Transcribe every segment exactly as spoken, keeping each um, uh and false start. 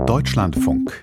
Deutschlandfunk.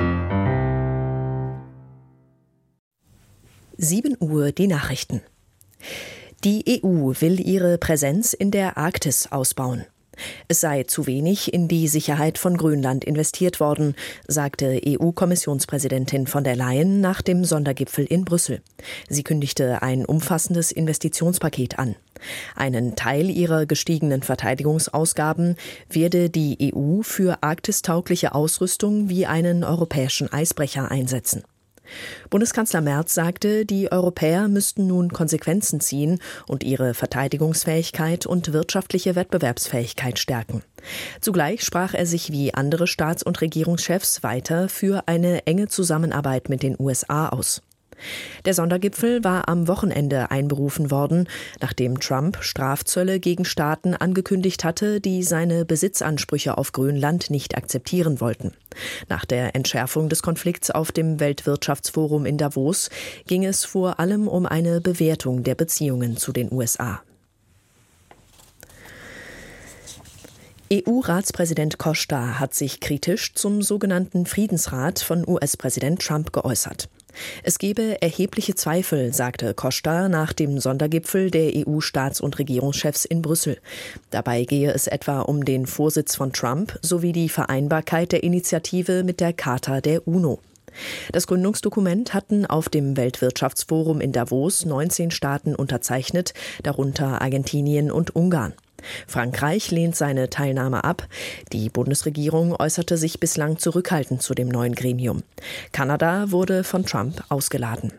sieben Uhr die Nachrichten. Die E U will ihre Präsenz in der Arktis ausbauen. Es sei zu wenig in die Sicherheit von Grönland investiert worden, sagte E U-Kommissionspräsidentin von der Leyen nach dem Sondergipfel in Brüssel. Sie kündigte ein umfassendes Investitionspaket an. Einen Teil ihrer gestiegenen Verteidigungsausgaben werde die E U für arktistaugliche Ausrüstung wie einen europäischen Eisbrecher einsetzen. Bundeskanzler Merz sagte, die Europäer müssten nun Konsequenzen ziehen und ihre Verteidigungsfähigkeit und wirtschaftliche Wettbewerbsfähigkeit stärken. Zugleich sprach er sich wie andere Staats- und Regierungschefs weiter für eine enge Zusammenarbeit mit den U S A aus. Der Sondergipfel war am Wochenende einberufen worden, nachdem Trump Strafzölle gegen Staaten angekündigt hatte, die seine Besitzansprüche auf Grönland nicht akzeptieren wollten. Nach der Entschärfung des Konflikts auf dem Weltwirtschaftsforum in Davos ging es vor allem um eine Bewertung der Beziehungen zu den U S A. E U-Ratspräsident Costa hat sich kritisch zum sogenannten Friedensrat von U S-Präsident Trump geäußert. Es gebe erhebliche Zweifel, sagte Costa nach dem Sondergipfel der E U-Staats- und Regierungschefs in Brüssel. Dabei gehe es etwa um den Vorsitz von Trump sowie die Vereinbarkeit der Initiative mit der Charta der UNO. Das Gründungsdokument hatten auf dem Weltwirtschaftsforum in Davos neunzehn Staaten unterzeichnet, darunter Argentinien und Ungarn. Frankreich lehnt seine Teilnahme ab. Die Bundesregierung äußerte sich bislang zurückhaltend zu dem neuen Gremium. Kanada wurde von Trump ausgeladen.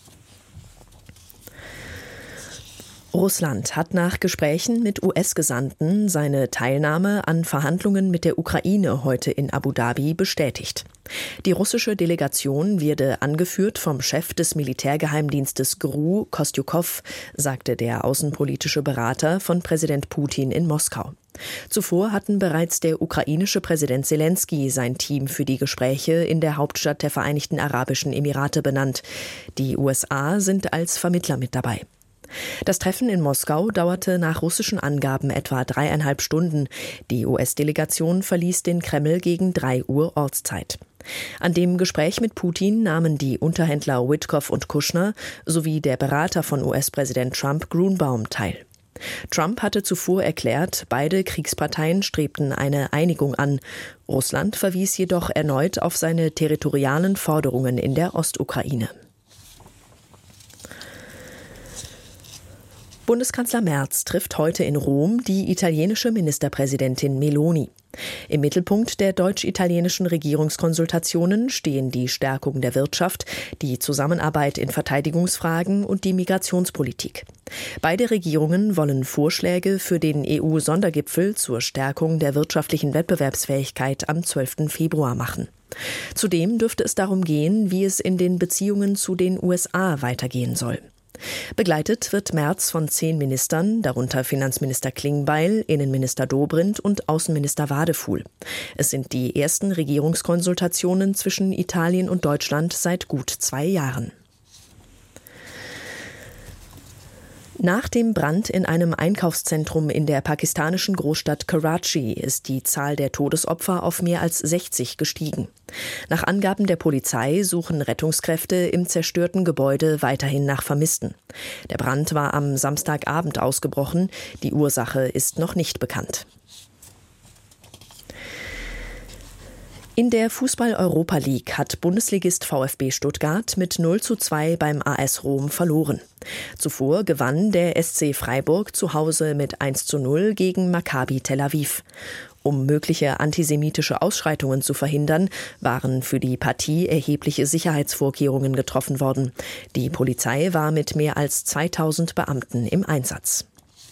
Russland hat nach Gesprächen mit U S-Gesandten seine Teilnahme an Verhandlungen mit der Ukraine heute in Abu Dhabi bestätigt. Die russische Delegation werde angeführt vom Chef des Militärgeheimdienstes G R U, Kostjukow, sagte der außenpolitische Berater von Präsident Putin in Moskau. Zuvor hatten bereits der ukrainische Präsident Selenskyj sein Team für die Gespräche in der Hauptstadt der Vereinigten Arabischen Emirate benannt. Die U S A sind als Vermittler mit dabei. Das Treffen in Moskau dauerte nach russischen Angaben etwa dreieinhalb Stunden. Die U S-Delegation verließ den Kreml gegen drei Uhr Ortszeit. An dem Gespräch mit Putin nahmen die Unterhändler Witkoff und Kushner sowie der Berater von U S-Präsident Trump Grunbaum teil. Trump hatte zuvor erklärt, beide Kriegsparteien strebten eine Einigung an. Russland verwies jedoch erneut auf seine territorialen Forderungen in der Ostukraine. Bundeskanzler Merz trifft heute in Rom die italienische Ministerpräsidentin Meloni. Im Mittelpunkt der deutsch-italienischen Regierungskonsultationen stehen die Stärkung der Wirtschaft, die Zusammenarbeit in Verteidigungsfragen und die Migrationspolitik. Beide Regierungen wollen Vorschläge für den E U-Sondergipfel zur Stärkung der wirtschaftlichen Wettbewerbsfähigkeit am zwölften Februar machen. Zudem dürfte es darum gehen, wie es in den Beziehungen zu den U S A weitergehen soll. Begleitet wird Merz von zehn Ministern, darunter Finanzminister Klingbeil, Innenminister Dobrindt und Außenminister Wadefuhl. Es sind die ersten Regierungskonsultationen zwischen Italien und Deutschland seit gut zwei Jahren. Nach dem Brand in einem Einkaufszentrum in der pakistanischen Großstadt Karachi ist die Zahl der Todesopfer auf mehr als sechzig gestiegen. Nach Angaben der Polizei suchen Rettungskräfte im zerstörten Gebäude weiterhin nach Vermissten. Der Brand war am Samstagabend ausgebrochen. Die Ursache ist noch nicht bekannt. In der Fußball-Europa League hat Bundesligist VfB Stuttgart mit null zu zwei beim A S Rom verloren. Zuvor gewann der S C Freiburg zu Hause mit eins zu null gegen Maccabi Tel Aviv. Um mögliche antisemitische Ausschreitungen zu verhindern, waren für die Partie erhebliche Sicherheitsvorkehrungen getroffen worden. Die Polizei war mit mehr als zweitausend Beamten im Einsatz.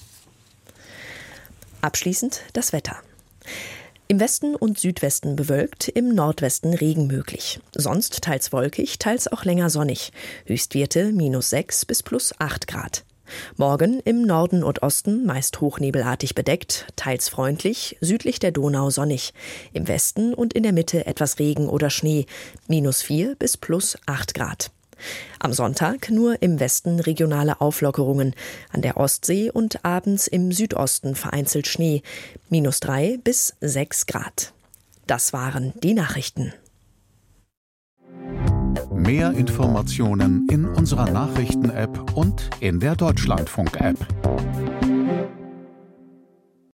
Abschließend das Wetter. Im Westen und Südwesten bewölkt, im Nordwesten Regen möglich. Sonst teils wolkig, teils auch länger sonnig. Höchstwerte minus sechs bis plus acht Grad. Morgen im Norden und Osten meist hochnebelartig bedeckt, teils freundlich, südlich der Donau sonnig. Im Westen und in der Mitte etwas Regen oder Schnee, minus vier bis plus acht Grad. Am Sonntag nur im Westen regionale Auflockerungen, an der Ostsee und abends im Südosten vereinzelt Schnee, minus drei bis sechs Grad. Das waren die Nachrichten. Mehr Informationen in unserer Nachrichten-App und in der Deutschlandfunk-App.